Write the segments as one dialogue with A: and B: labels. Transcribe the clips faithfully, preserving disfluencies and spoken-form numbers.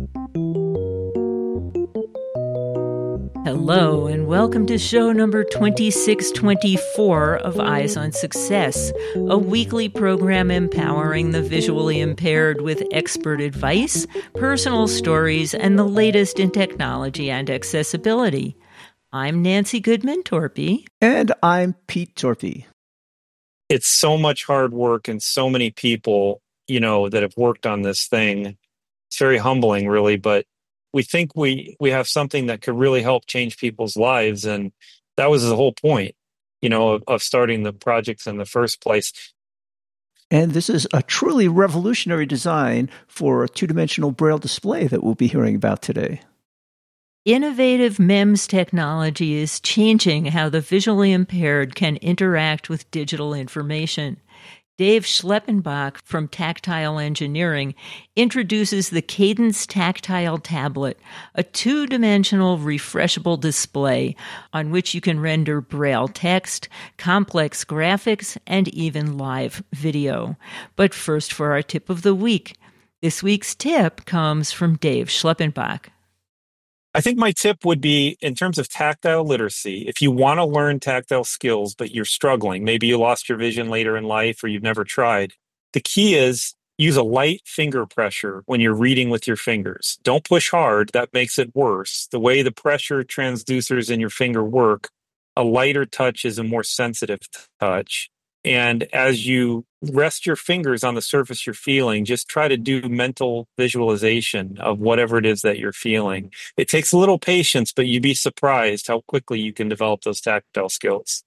A: Hello, and welcome to show number twenty-six twenty-four of Eyes on Success, a weekly program empowering the visually impaired with expert advice, personal stories, and the latest in technology and accessibility. I'm Nancy Goodman Torpy.
B: And I'm Pete Torpy.
C: It's so much hard work and so many people, you know, that have worked on this thing. It's very humbling, really, but we think we, we have something that could really help change people's lives. And that was the whole point, you know, of, of starting the projects in the first place.
B: And this is a truly revolutionary design for a two-dimensional Braille display that we'll be hearing about today.
A: Innovative M E M S technology is changing how the visually impaired can interact with digital information. Dave Schleppenbach from Tactile Engineering introduces the Cadence Tactile Tablet, a two-dimensional refreshable display on which you can render Braille text, complex graphics, and even live video. But first for our tip of the week. This week's tip comes from Dave Schleppenbach.
C: I think my tip would be in terms of tactile literacy. If you want to learn tactile skills, but you're struggling, maybe you lost your vision later in life or you've never tried, the key is use a light finger pressure when you're reading with your fingers. Don't push hard. That makes it worse. The way the pressure transducers in your finger work, a lighter touch is a more sensitive touch. And as you rest your fingers on the surface you're feeling, just try to do mental visualization of whatever it is that you're feeling. It takes a little patience, but you'd be surprised how quickly you can develop those tactile skills.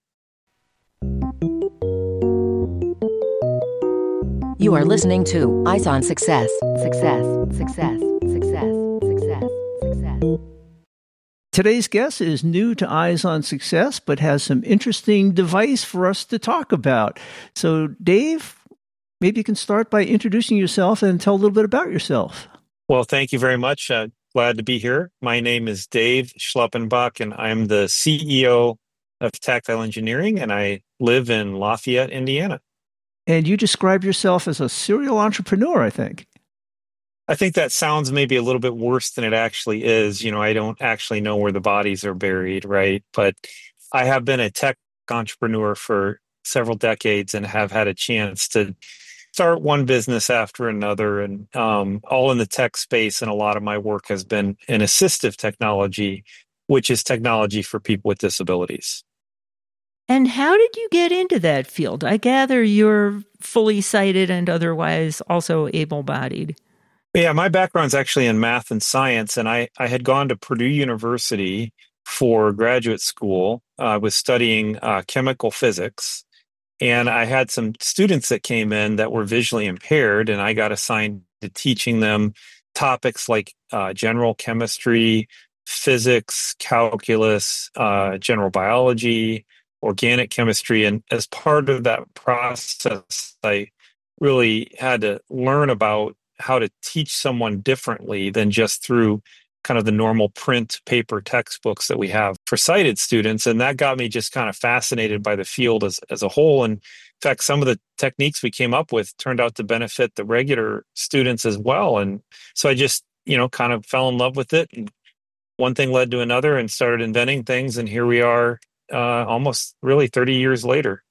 D: You are listening to Eyes on Success. Success, success, success, success, success.
B: Today's guest is new to Eyes on Success, but has some interesting device for us to talk about. So, Dave, maybe you can start by introducing yourself and tell a little bit about yourself.
C: Well, thank you very much. Uh, glad to be here. My name is Dave Schleppenbach, and I'm the C E O of Tactile Engineering, and I live in Lafayette, Indiana.
B: And you describe yourself as a serial entrepreneur, I think.
C: I think that sounds maybe a little bit worse than it actually is. You know, I don't actually know where the bodies are buried, right? But I have been a tech entrepreneur for several decades and have had a chance to start one business after another, and um, all in the tech space. And a lot of my work has been in assistive technology, which is technology for people with disabilities.
A: And how did you get into that field? I gather you're fully sighted and otherwise also able-bodied.
C: Yeah, my background's actually in math and science, and I, I had gone to Purdue University for graduate school. Uh, I was studying uh, chemical physics, and I had some students that came in that were visually impaired, and I got assigned to teaching them topics like uh, general chemistry, physics, calculus, uh, general biology, organic chemistry. And as part of that process, I really had to learn about how to teach someone differently than just through kind of the normal print paper textbooks that we have for sighted students. And that got me just kind of fascinated by the field as, as a whole. And in fact, some of the techniques we came up with turned out to benefit the regular students as well. And so I just, you know, kind of fell in love with it. And one thing led to another and started inventing things. And here we are uh, almost really thirty years later.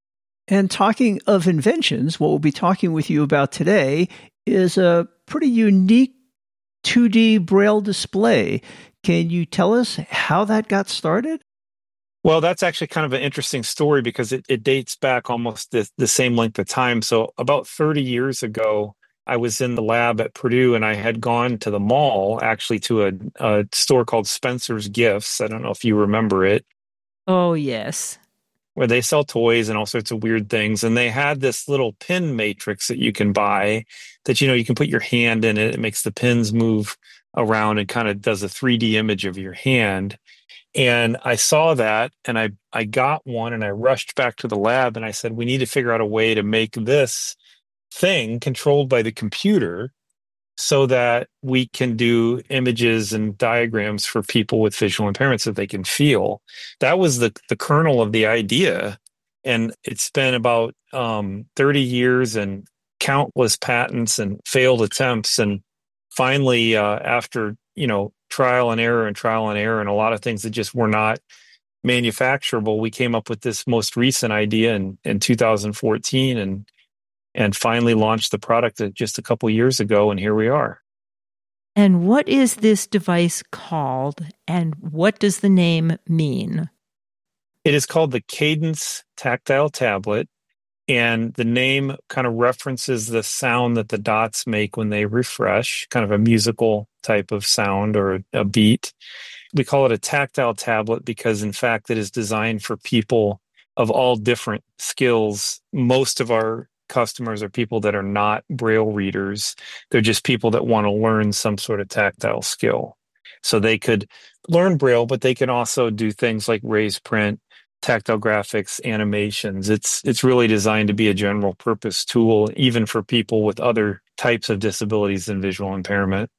B: And talking of inventions, what we'll be talking with you about today is a pretty unique two D Braille display. Can you tell us how that got started?
C: Well, that's actually kind of an interesting story because it, it dates back almost the, the same length of time. So about thirty years ago, I was in the lab at Purdue and I had gone to the mall, actually to a, a store called Spencer's Gifts. I don't know if you remember it.
A: Oh, yes.
C: Where they sell toys and all sorts of weird things. And they had this little pin matrix that you can buy that, you know, you can put your hand in it. It makes the pins move around and kind of does a three D image of your hand. And I saw that and I, I got one and I rushed back to the lab and I said, we need to figure out a way to make this thing controlled by the computer so that we can do images and diagrams for people with visual impairments that they can feel. That was the, the kernel of the idea. And it's been about um, thirty years and countless patents and failed attempts. And finally, uh, after, you know, trial and error and trial and error and a lot of things that just were not manufacturable, we came up with this most recent idea in, in two thousand fourteen and and finally launched the product just a couple years ago, and here we are.
A: And what is this device called, and what does the name mean?
C: It is called the Cadence Tactile Tablet, and the name kind of references the sound that the dots make when they refresh, kind of a musical type of sound or a beat. We call it a tactile tablet because, in fact, it is designed for people of all different skills. Most of our customers are people that are not Braille readers. They're just people that want to learn some sort of tactile skill. So they could learn Braille, but they can also do things like raise print, tactile graphics, animations. It's it's really designed to be a general purpose tool, even for people with other types of disabilities than visual impairment.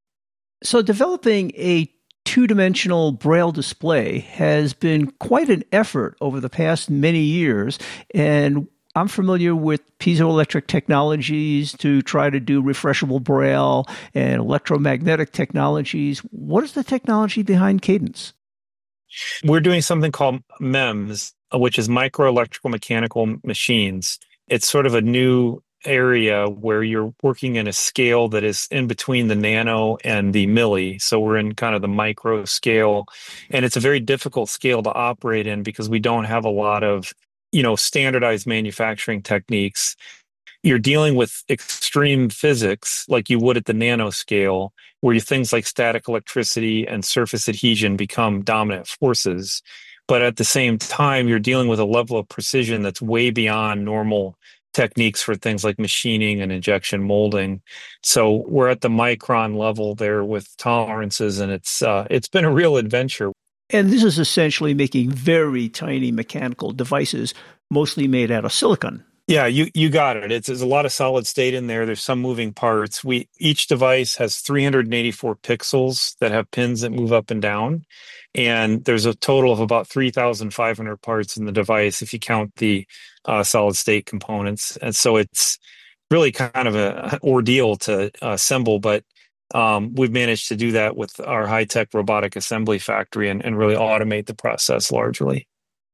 B: So developing a two-dimensional Braille display has been quite an effort over the past many years, and I'm familiar with piezoelectric technologies to try to do refreshable Braille and electromagnetic technologies. What is the technology behind Cadence?
C: We're doing something called M E M S, which is micro electrical mechanical machines. It's sort of a new area where you're working in a scale that is in between the nano and the milli. So we're in kind of the micro scale, and it's a very difficult scale to operate in because we don't have a lot of, you know, standardized manufacturing techniques. You're dealing with extreme physics like you would at the nanoscale, where things like static electricity and surface adhesion become dominant forces. But at the same time, you're dealing with a level of precision that's way beyond normal techniques for things like machining and injection molding. So we're at the micron level there with tolerances, and it's uh, it's been a real adventure.
B: And this is essentially making very tiny mechanical devices, mostly made out of silicon.
C: Yeah, you, you got it. It's, there's a lot of solid state in there. There's some moving parts. We each device has three hundred eighty-four pixels that have pins that move up and down. And there's a total of about three thousand five hundred parts in the device if you count the uh, solid state components. And so it's really kind of a, an ordeal to uh, assemble, but um, we've managed to do that with our high-tech robotic assembly factory and, and really automate the process largely.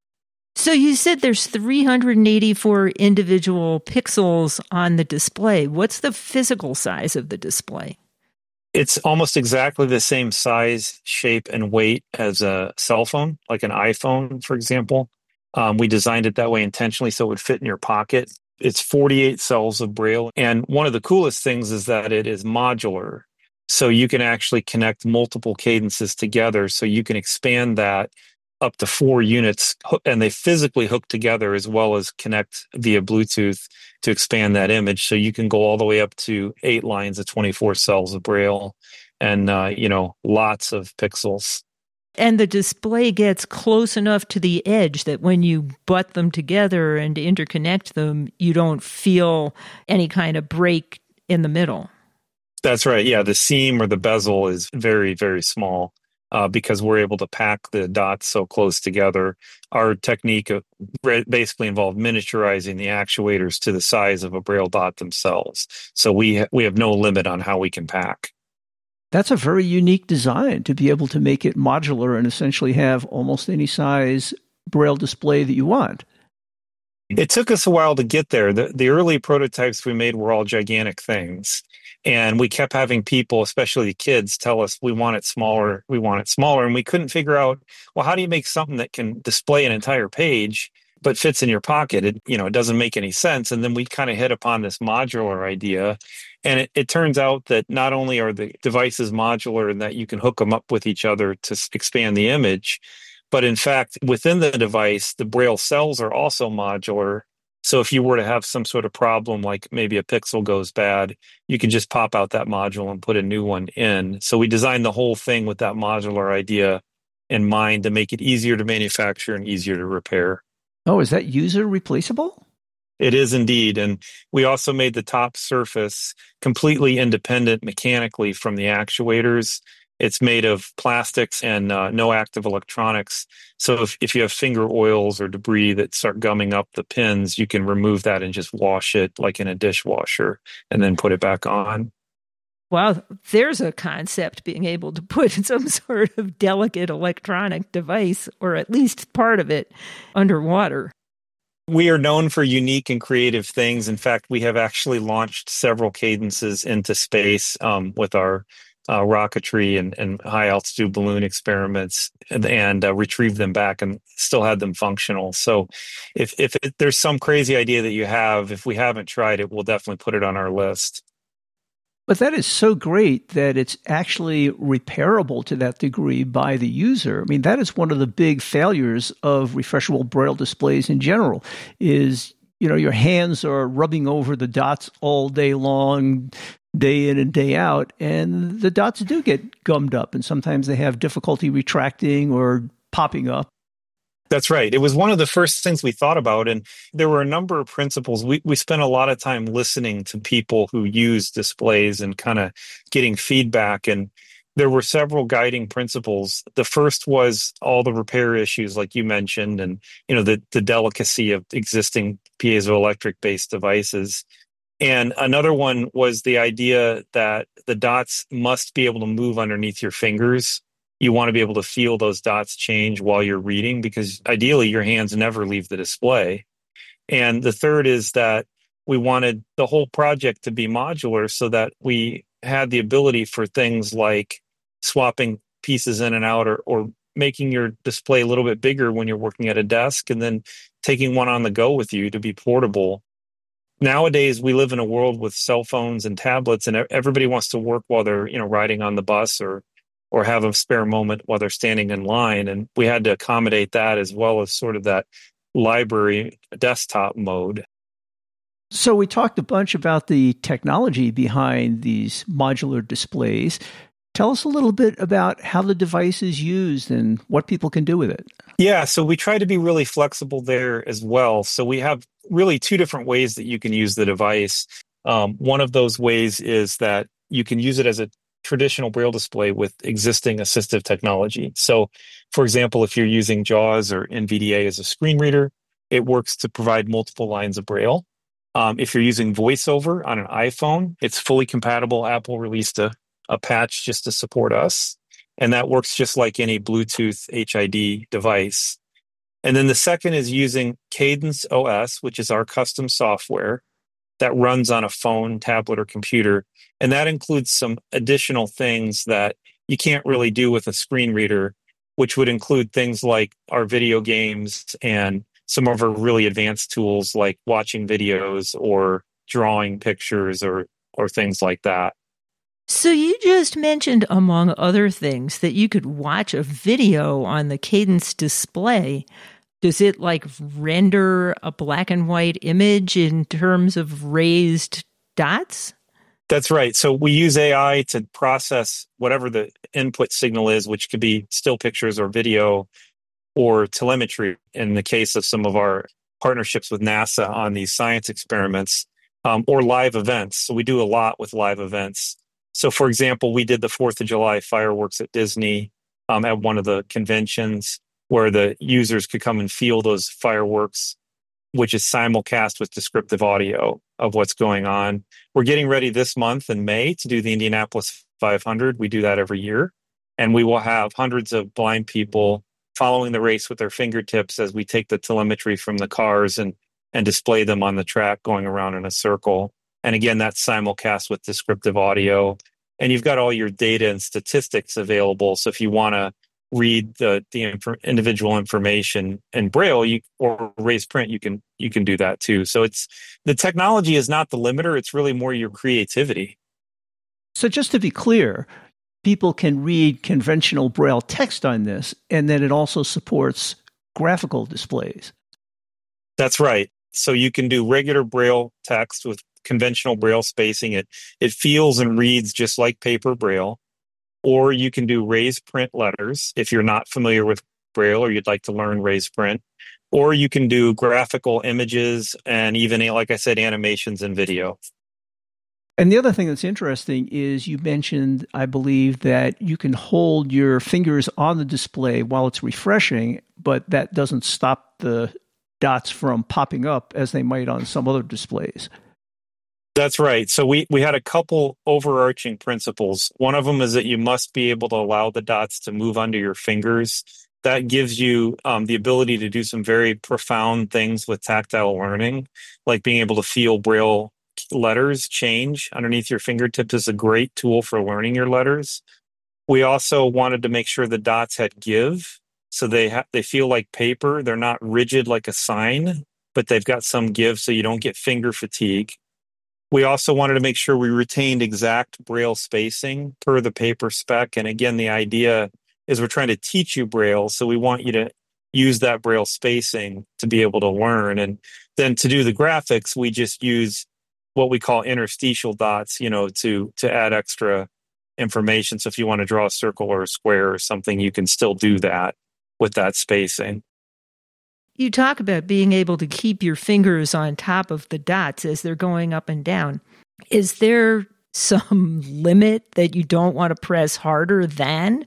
A: So you said there's three hundred eighty-four individual pixels on the display. What's the physical size of the display?
C: It's almost exactly the same size, shape, and weight as a cell phone, like an iPhone, for example. Um, we designed it that way intentionally so it would fit in your pocket. It's forty-eight cells of Braille. And one of the coolest things is that it is modular. So you can actually connect multiple cadences together. So you can expand that up to four units, and they physically hook together as well as connect via Bluetooth to expand that image. So you can go all the way up to eight lines of twenty-four cells of Braille and, uh, you know, lots of pixels.
A: And the display gets close enough to the edge that when you butt them together and interconnect them, you don't feel any kind of break in the middle.
C: That's right. Yeah, the seam or the bezel is very, very small. Uh, because we're able to pack the dots so close together. Our technique basically involved miniaturizing the actuators to the size of a Braille dot themselves. So we ha- we have no limit on how we can pack.
B: That's a very unique design to be able to make it modular and essentially have almost any size Braille display that you want.
C: It took us a while to get there. The, the early prototypes we made were all gigantic things. And we kept having people, especially kids, tell us, we want it smaller, we want it smaller. And we couldn't figure out, well, how do you make something that can display an entire page but fits in your pocket? It, you know, it doesn't make any sense. And then we kind of hit upon this modular idea. And it, it turns out that not only are the devices modular and that you can hook them up with each other to expand the image, but in fact, within the device, the Braille cells are also modular. So if you were to have some sort of problem, like maybe a pixel goes bad, you can just pop out that module and put a new one in. So we designed the whole thing with that modular idea in mind to make it easier to manufacture and easier to repair.
B: Oh, is that user replaceable?
C: It is indeed. And we also made the top surface completely independent mechanically from the actuators. It's made of plastics and uh, no active electronics. So if, if you have finger oils or debris that start gumming up the pins, you can remove that and just wash it like in a dishwasher and then put it back on.
A: Well, there's a concept, being able to put some sort of delicate electronic device, or at least part of it, underwater.
C: We are known for unique and creative things. In fact, we have actually launched several cadences into space um, with our uh, rocketry and, and high-altitude balloon experiments, and, and uh, retrieved them back and still had them functional. So if, if it, there's some crazy idea that you have, if we haven't tried it, we'll definitely put it on our list.
B: But that is so great that it's actually repairable to that degree by the user. I mean, that is one of the big failures of refreshable Braille displays in general is, you know, your hands are rubbing over the dots all day long, day in and day out, and the dots do get gummed up, and sometimes they have difficulty retracting or popping up.
C: That's right. It was one of the first things we thought about. And there were a number of principles. We we spent a lot of time listening to people who use displays and kind of getting feedback. And there were several guiding principles. The first was all the repair issues, like you mentioned, and you know the, the delicacy of existing piezoelectric based devices. And another one was the idea that the dots must be able to move underneath your fingers. You want to be able to feel those dots change while you're reading, because ideally your hands never leave the display. And the third is that we wanted the whole project to be modular so that we had the ability for things like swapping pieces in and out, or, or making your display a little bit bigger when you're working at a desk, and then taking one on the go with you to be portable. Nowadays, we live in a world with cell phones and tablets, and everybody wants to work while they're, you know, riding on the bus or or have a spare moment while they're standing in line. And we had to accommodate that, as well as sort of that library desktop mode.
B: So we talked a bunch about the technology behind these modular displays. Tell us a little bit about how the device is used and what people can do with it.
C: Yeah, so we try to be really flexible there as well. So we have really two different ways that you can use the device. Um, one of those ways is that you can use it as a traditional Braille display with existing assistive technology. So, for example, if you're using JAWS or N V D A as a screen reader, it works to provide multiple lines of Braille. Um, if you're using VoiceOver on an iPhone, it's fully compatible. Apple released a, a patch just to support us, and that works just like any Bluetooth H I D device. And then the second is using Cadence O S, which is our custom software that runs on a phone, tablet, or computer. And that includes some additional things that you can't really do with a screen reader, which would include things like our video games and some of our really advanced tools like watching videos or drawing pictures or or things like that.
A: So you just mentioned, among other things, that you could watch a video on the Cadence display. Does it like render a black and white image in terms of raised dots?
C: That's right. So we use A I to process whatever the input signal is, which could be still pictures or video or telemetry in the case of some of our partnerships with NASA on these science experiments, um, or live events. So we do a lot with live events. So, for example, we did the fourth of July fireworks at Disney um, at one of the conventions, where the users could come and feel those fireworks, which is simulcast with descriptive audio of what's going on. We're getting ready this month in May to do the Indianapolis five hundred. We do that every year. And we will have hundreds of blind people following the race with their fingertips as we take the telemetry from the cars and, and display them on the track going around in a circle. And again, that's simulcast with descriptive audio. And you've got all your data and statistics available. So if you want to read the the inf- individual information in Braille, you, or raised print, you can you can do that too. So it's the technology is not the limiter; it's really more your creativity.
B: So just to be clear, people can read conventional Braille text on this, and then it also supports graphical displays.
C: That's right. So you can do regular Braille text with conventional Braille spacing. It it feels and reads just like paper Braille. Or you can do raised print letters if you're not familiar with Braille or you'd like to learn raised print. Or you can do graphical images and even, like I said, animations and video.
B: And the other thing that's interesting is you mentioned, I believe, that you can hold your fingers on the display while it's refreshing, but that doesn't stop the dots from popping up as they might on some other displays.
C: That's right. So we, we had a couple overarching principles. One of them is that you must be able to allow the dots to move under your fingers. That gives you um, the ability to do some very profound things with tactile learning, like being able to feel Braille letters change underneath your fingertips is a great tool for learning your letters. We also wanted to make sure the dots had give, so they ha- they feel like paper. They're not rigid like a sign, but they've got some give so you don't get finger fatigue. We also wanted to make sure we retained exact Braille spacing per the paper spec. And again, the idea is we're trying to teach you Braille, so we want you to use that Braille spacing to be able to learn. And then to do the graphics, we just use what we call interstitial dots, you know, to to add extra information. So if you want to draw a circle or a square or something, you can still do that with that spacing.
A: You talk about being able to keep your fingers on top of the dots as they're going up and down. Is there some limit that you don't want to press harder than?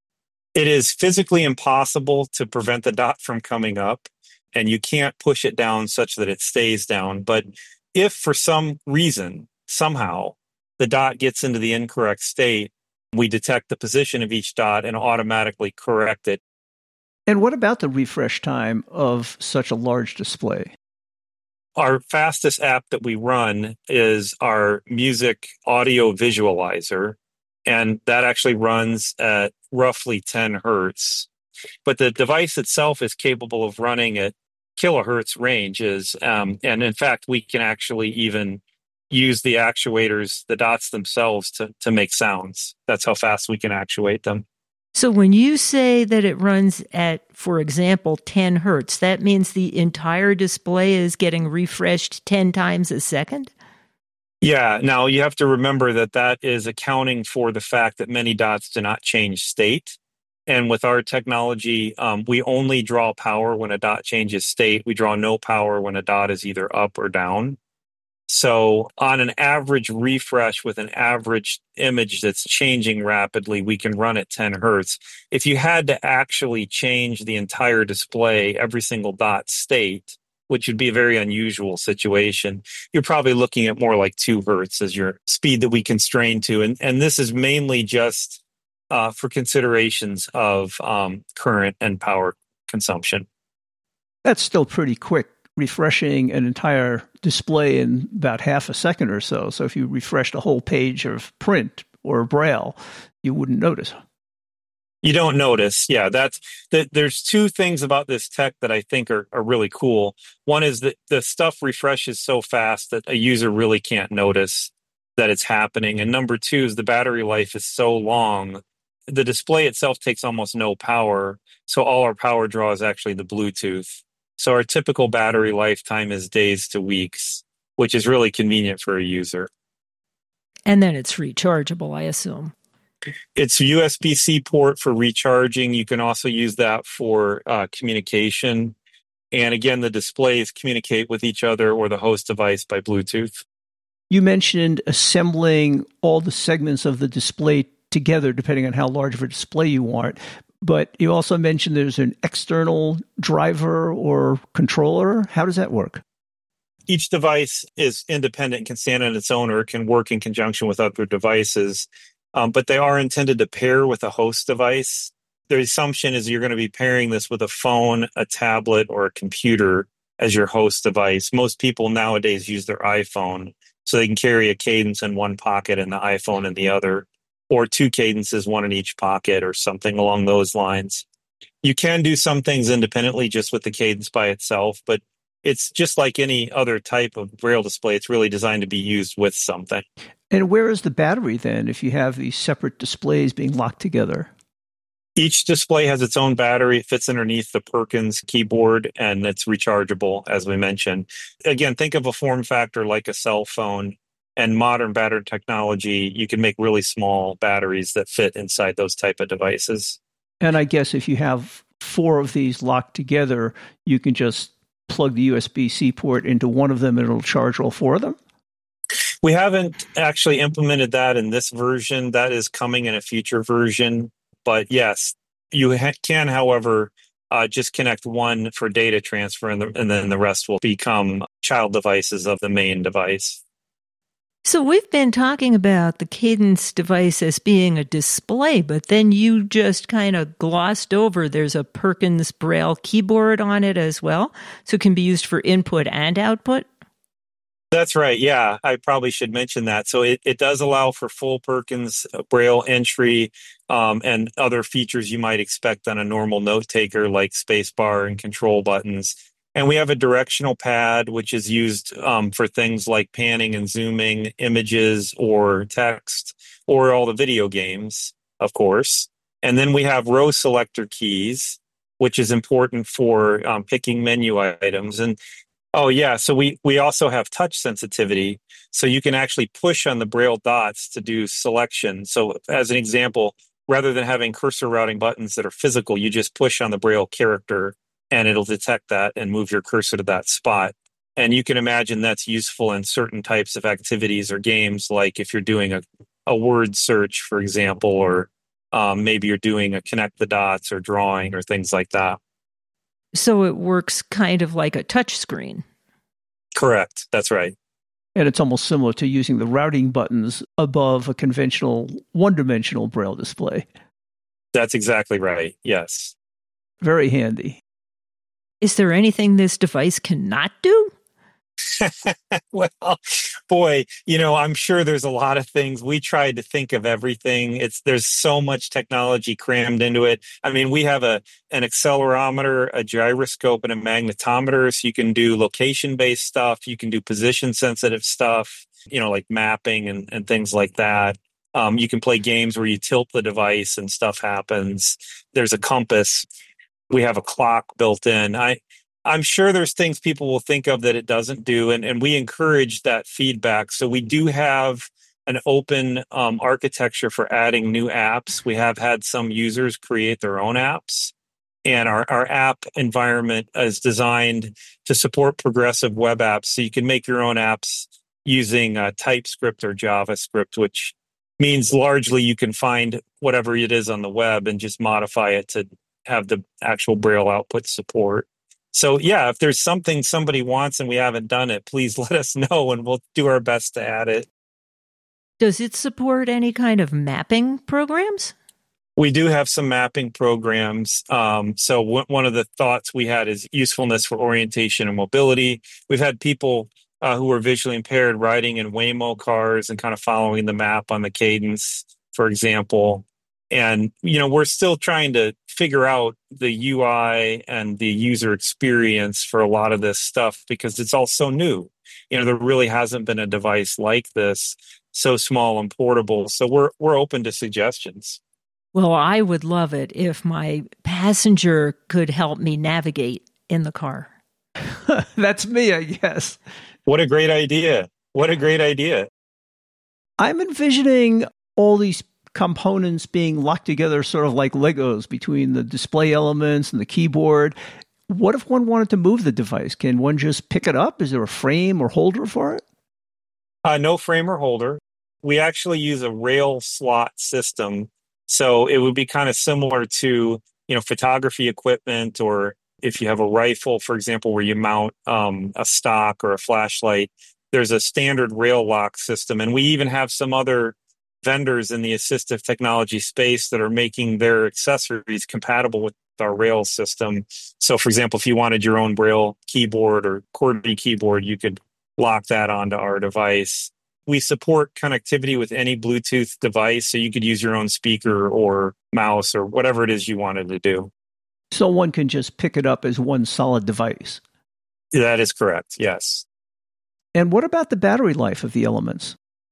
C: It is physically impossible to prevent the dot from coming up, and you can't push it down such that it stays down. But if for some reason, somehow, the dot gets into the incorrect state, we detect the position of each dot and automatically correct it.
B: And what about the refresh time of such a large display?
C: Our fastest app that we run is our music audio visualizer, and that actually runs at roughly ten hertz. But the device itself is capable of running at kilohertz ranges. Um, and in fact, we can actually even use the actuators, the dots themselves, to, to make sounds. That's how fast we can actuate them.
A: So when you say that it runs at, for example, ten hertz, that means the entire display is getting refreshed ten times a second?
C: Yeah. Now, you have to remember that that is accounting for the fact that many dots do not change state. And with our technology, um, we only draw power when a dot changes state. We draw no power when a dot is either up or down. So on an average refresh with an average image that's changing rapidly, we can run at ten hertz. If you had to actually change the entire display, every single dot state, which would be a very unusual situation, you're probably looking at more like two hertz as your speed that we constrain to. And, and this is mainly just uh, for considerations of um, current and power consumption.
B: That's still pretty quick, refreshing an entire display in about half a second or so. So if you refreshed a whole page of print or Braille, you wouldn't notice.
C: You don't notice. Yeah, that's that. There's two things about this tech that I think are, are really cool. One is that the stuff refreshes so fast that a user really can't notice that it's happening. And number two is the battery life is so long. The display itself takes almost no power. So all our power draw is actually the Bluetooth. So our typical battery lifetime is days to weeks, which is really convenient for a user.
A: And then it's rechargeable, I assume.
C: It's a U S B-C port for recharging. You can also use that for uh, communication. And again, the displays communicate with each other or the host device by Bluetooth.
B: You mentioned assembling all the segments of the display together, depending on how large of a display you want. But you also mentioned there's an external driver or controller. How does that work?
C: Each device is independent, can stand on its own, or it can work in conjunction with other devices. Um, but they are intended to pair with a host device. The assumption is you're going to be pairing this with a phone, a tablet, or a computer as your host device. Most people nowadays use their iPhone, so they can carry a cadence in one pocket and the iPhone in the other, or two cadences, one in each pocket, or something along those lines. You can do some things independently just with the cadence by itself, but it's just like any other type of Braille display. It's really designed to be used with something.
B: And where is the battery then if you have these separate displays being locked together?
C: Each display has its own battery. It fits underneath the Perkins keyboard, and it's rechargeable, as we mentioned. Again, think of a form factor like a cell phone. And modern battery technology, you can make really small batteries that fit inside those type of devices.
B: And I guess if you have four of these locked together, you can just plug the U S B-C port into one of them and it'll charge all four of them?
C: We haven't actually implemented that in this version. That is coming in a future version. But yes, you ha- can, however, uh, just connect one for data transfer, and, the, and then the rest will become child devices of the main device.
A: So we've been talking about the Cadence device as being a display, but then you just kind of glossed over there's a Perkins Braille keyboard on it as well, so it can be used for input and output?
C: That's right. Yeah, I probably should mention that. So it, it does allow for full Perkins Braille entry um, and other features you might expect on a normal note taker like spacebar and control buttons. And we have a directional pad, which is used um, for things like panning and zooming images or text or all the video games, of course. And then we have row selector keys, which is important for um, picking menu items. And oh, yeah. So we, we also have touch sensitivity. So you can actually push on the Braille dots to do selection. So as an example, rather than having cursor routing buttons that are physical, you just push on the Braille character and it'll detect that and move your cursor to that spot. And you can imagine that's useful in certain types of activities or games, like if you're doing a, a word search, for example, or um, maybe you're doing a connect the dots or drawing or things like that.
A: So it works kind of like a touch screen.
C: Correct. That's right.
B: And it's almost similar to using the routing buttons above a conventional one-dimensional Braille display.
C: That's exactly right. Yes.
B: Very handy.
A: Is there anything this device cannot do?
C: Well, boy, you know, I'm sure there's a lot of things. We tried to think of everything. It's there's so much technology crammed into it. I mean, we have a an accelerometer, a gyroscope, and a magnetometer, so you can do location-based stuff. You can do position-sensitive stuff, you know, like mapping and, and things like that. Um, you can play games where you tilt the device and stuff happens. There's a compass. We have a clock built in. I I'm sure there's things people will think of that it doesn't do, and, and we encourage that feedback. So we do have an open um, architecture for adding new apps. We have had some users create their own apps, and our, our app environment is designed to support progressive web apps. So you can make your own apps using uh, TypeScript or JavaScript, which means largely you can find whatever it is on the web and just modify it to have the actual Braille output support. So, yeah, if there's something somebody wants and we haven't done it, please let us know and we'll do our best to add it.
A: Does it support any kind of mapping programs?
C: We do have some mapping programs. Um, so w- one of the thoughts we had is usefulness for orientation and mobility. We've had people uh, who are visually impaired riding in Waymo cars and kind of following the map on the Cadence, for example. And, you know, we're still trying to figure out the U I and the user experience for a lot of this stuff because it's all so new. You know, there really hasn't been a device like this, so small and portable. So we're we're open to suggestions.
A: Well, I would love it if my passenger could help me navigate in the car.
B: That's me, I guess.
C: What a great idea. What a great idea.
B: I'm envisioning all these components being locked together sort of like Legos between the display elements and the keyboard. What if one wanted to move the device? Can one just pick it up? Is there a frame or holder for it?
C: Uh, no frame or holder. We actually use a rail slot system. So it would be kind of similar to, you know, photography equipment, or if you have a rifle, for example, where you mount um, a stock or a flashlight, there's a standard rail lock system. And we even have some other vendors in the assistive technology space that are making their accessories compatible with our rail system. So, for example, if you wanted your own Braille keyboard or QWERTY keyboard, you could lock that onto our device. We support connectivity with any Bluetooth device, so you could use your own speaker or mouse or whatever it is you wanted to do.
B: So one can just pick it up as one solid device.
C: That is correct, yes.
B: And what about the battery life of the Elements?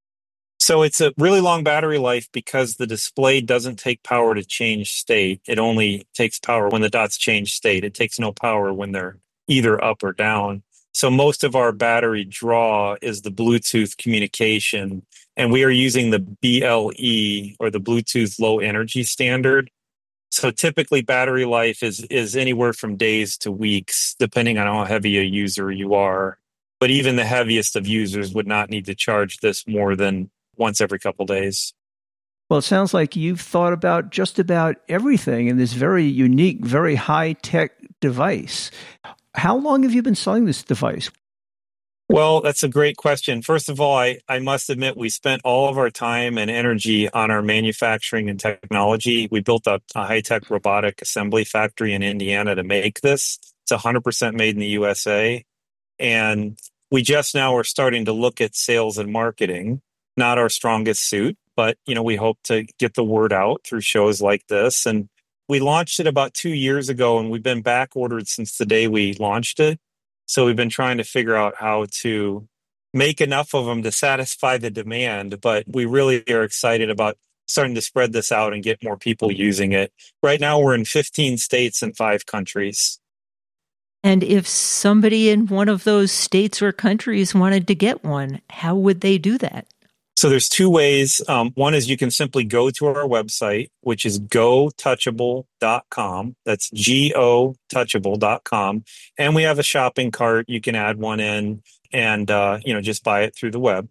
C: So it's a really long battery life because the display doesn't take power to change state. It only takes power when the dots change state. It takes no power when they're either up or down. So most of our battery draw is the Bluetooth communication, and we are using the B L E, or the Bluetooth Low Energy Standard. So typically battery life is, is anywhere from days to weeks, depending on how heavy a user you are. But even the heaviest of users would not need to charge this more than once every couple days.
B: Well, it sounds like you've thought about just about everything in this very unique, very high-tech device. How long have you been selling this device?
C: Well, that's a great question. First of all, I, I must admit we spent all of our time and energy on our manufacturing and technology. We built a, a high-tech robotic assembly factory in Indiana to make this. It's one hundred percent made in the U S A. And we just now are starting to look at sales and marketing, not our strongest suit, but you know, we hope to get the word out through shows like this. And we launched it about two years ago, and we've been back ordered since the day we launched it. So we've been trying to figure out how to make enough of them to satisfy the demand, but we really are excited about starting to spread this out and get more people using it. Right now, we're in fifteen states and five countries.
A: And if somebody in one of those states or countries wanted to get one, how would they do that?
C: So there's two ways. Um, one is you can simply go to our website, which is go touchable dot com. That's G O touchable dot com. And we have a shopping cart. You can add one in and, uh, you know, just buy it through the web.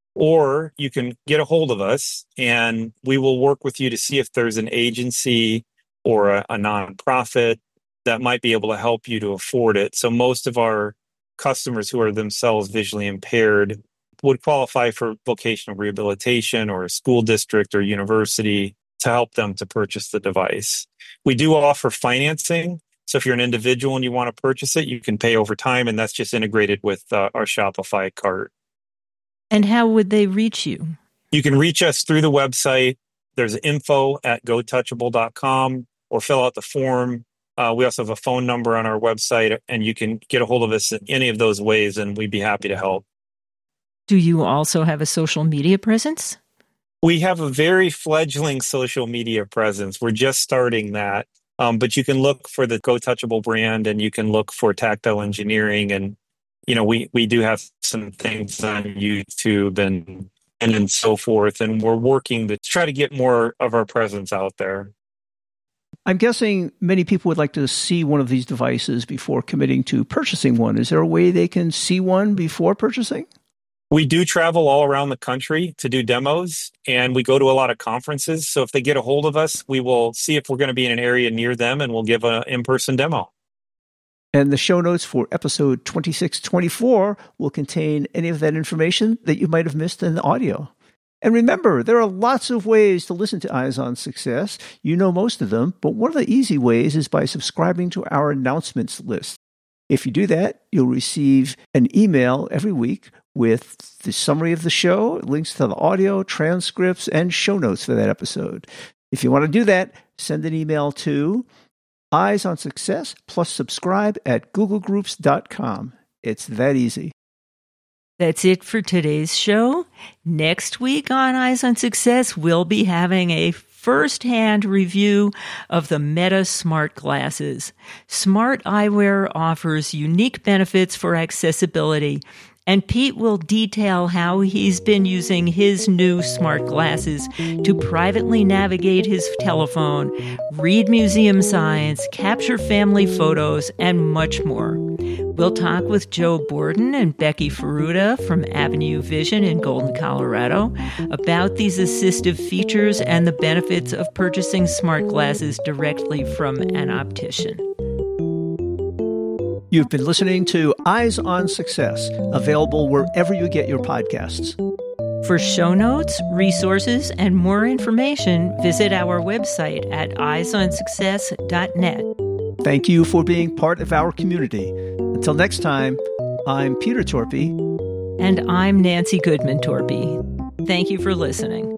C: Or you can get a hold of us and we will work with you to see if there's an agency or a, a nonprofit that might be able to help you to afford it. So most of our customers who are themselves visually impaired would qualify for vocational rehabilitation or a school district or university to help them to purchase the device. We do offer financing. So if you're an individual and you want to purchase it, you can pay over time, and that's just integrated with uh, our Shopify cart.
A: And how would they reach you?
C: You can reach us through the website. There's info at go touchable dot com, or fill out the form. Uh, we also have a phone number on our website, and you can get a hold of us in any of those ways, and we'd be happy to help.
A: Do you also have a social media presence?
C: We have a very fledgling social media presence. We're just starting that. Um, but you can look for the Go Touchable brand, and you can look for Tactile Engineering. And, you know, we, we do have some things on YouTube and, and, and so forth. And we're working to try to get more of our presence out there.
B: I'm guessing many people would like to see one of these devices before committing to purchasing one. Is there a way they can see one before purchasing?
C: We do travel all around the country to do demos, and we go to a lot of conferences. So if they get a hold of us, we will see if we're going to be in an area near them, and we'll give an in-person demo.
B: And the show notes for episode twenty-six twenty-four will contain any of that information that you might have missed in the audio. And remember, there are lots of ways to listen to Eyes on Success. You know most of them, but one of the easy ways is by subscribing to our announcements list. If you do that, you'll receive an email every week with the summary of the show, links to the audio, transcripts, and show notes for that episode. If you want to do that, send an email to Eyes on Success plus subscribe at google groups dot com. It's that easy.
A: That's it for today's show. Next week on Eyes on Success, we'll be having a first-hand review of the Meta Smart Glasses. Smart eyewear offers unique benefits for accessibility, and Pete will detail how he's been using his new smart glasses to privately navigate his telephone, read museum science, capture family photos, and much more. We'll talk with Joe Borden and Becky Ferruta from Avenue Vision in Golden, Colorado, about these assistive features and the benefits of purchasing smart glasses directly from an optician.
B: You've been listening to Eyes on Success, available wherever you get your podcasts.
A: For show notes, resources, and more information, visit our website at eyes on success dot net.
B: Thank you for being part of our community. Until next time, I'm Peter Torpy.
A: And I'm Nancy Goodman Torpy. Thank you for listening.